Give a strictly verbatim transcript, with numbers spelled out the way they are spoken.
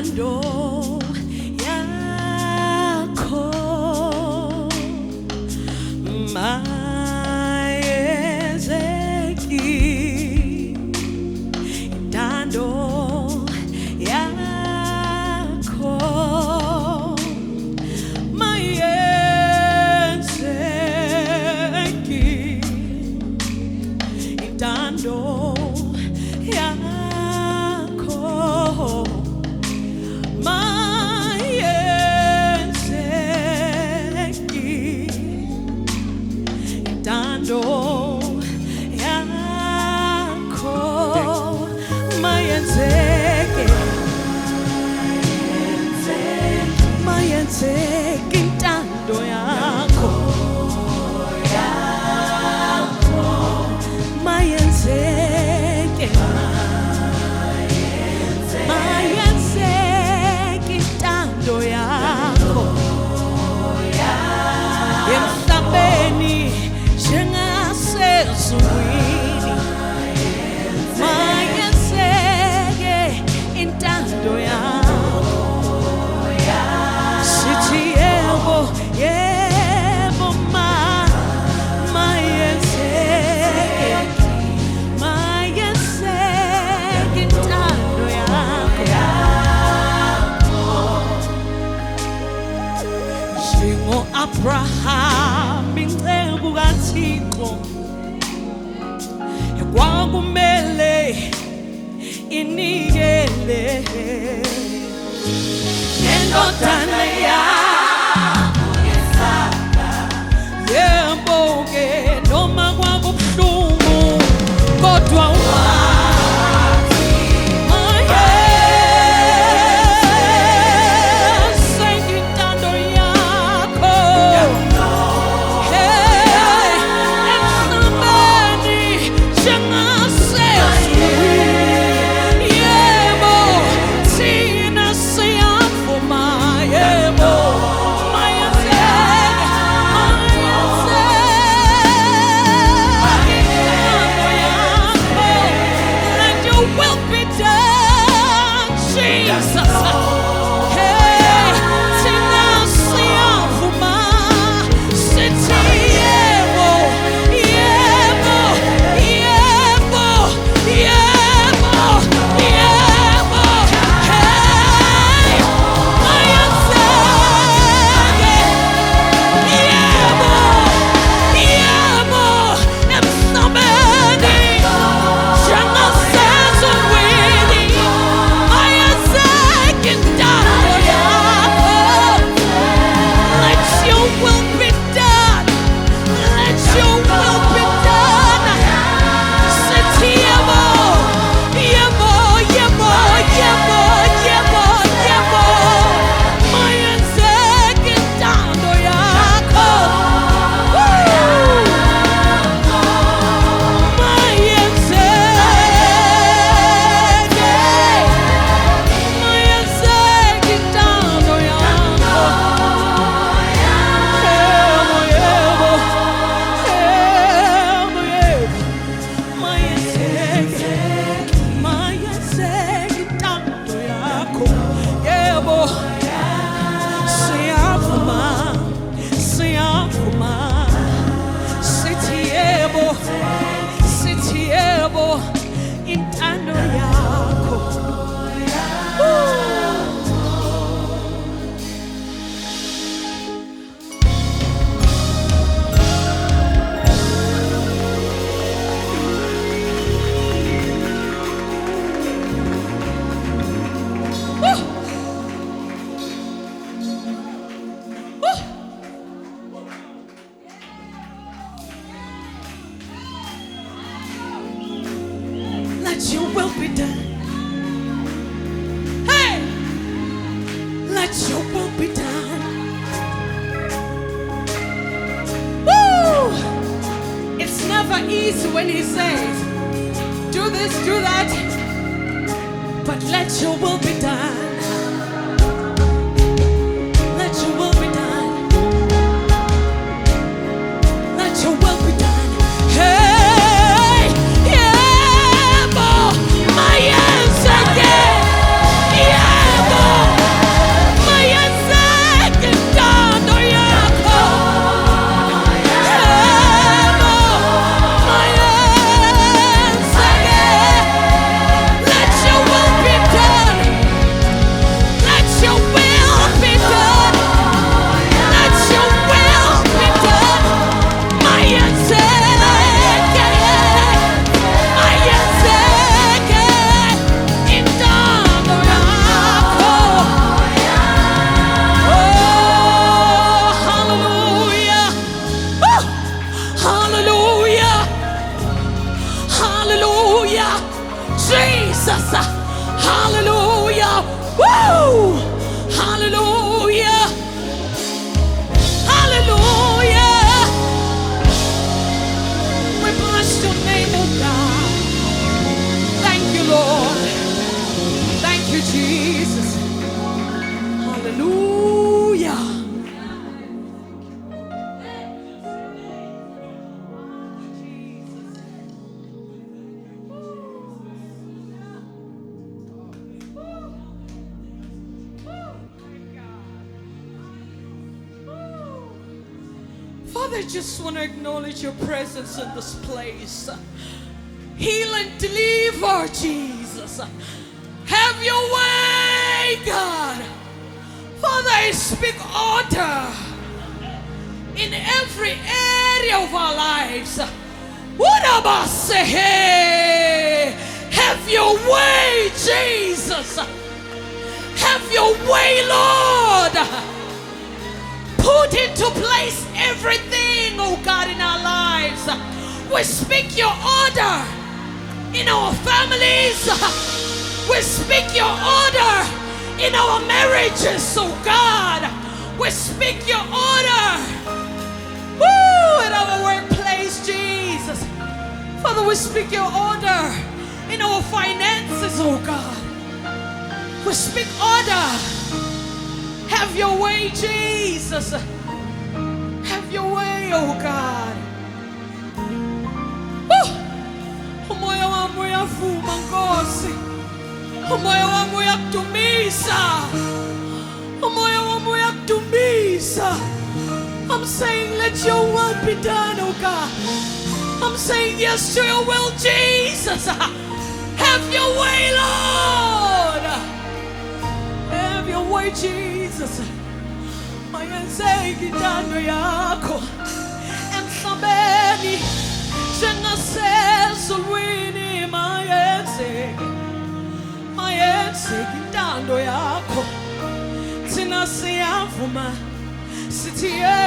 Abraham inceku kaThixo ekwakumele inikele indodana yakho ngesandla yemboke noma kwakubuhlungu kodwa let your will be done. Hey, let your will be done. Woo! It's never easy when he says, do this, do that, but let your will be done. Let your will be done. Let your will be done. Hey! My answer, yeah, yeah, Hallelujah. Jesus. Hallelujah. Woo. Hallelujah. Hallelujah. We bless your name, oh God. Thank you, Lord. Thank you, Jesus. Hallelujah. Father, I just want to acknowledge your presence in this place. Heal and deliver, Jesus. Have your way, God. Father, I speak order in every area of our lives. What about say, hey, have your way, Jesus. Have your way, Lord. Put into place everything, oh God, in our lives. We speak your order in our families. We speak your order in our marriages, oh God. We speak your order. Woo, in our workplace, Jesus. Father, we speak your order in our finances, oh God. We speak order. Have your way, Jesus. Have your way, oh God. Umoya wangu yafuma ngozi. Umoya wangu yakutumiza. Umoya wangu yakutumiza. I'm saying let your will be done, oh God. I'm saying yes to your will, Jesus. Have your way, Lord. Have your way, Jesus. Mayenze kitando yako emhlabeni njengasezulwini. Mayenze mayenze kitando yako thina siyavuma sithi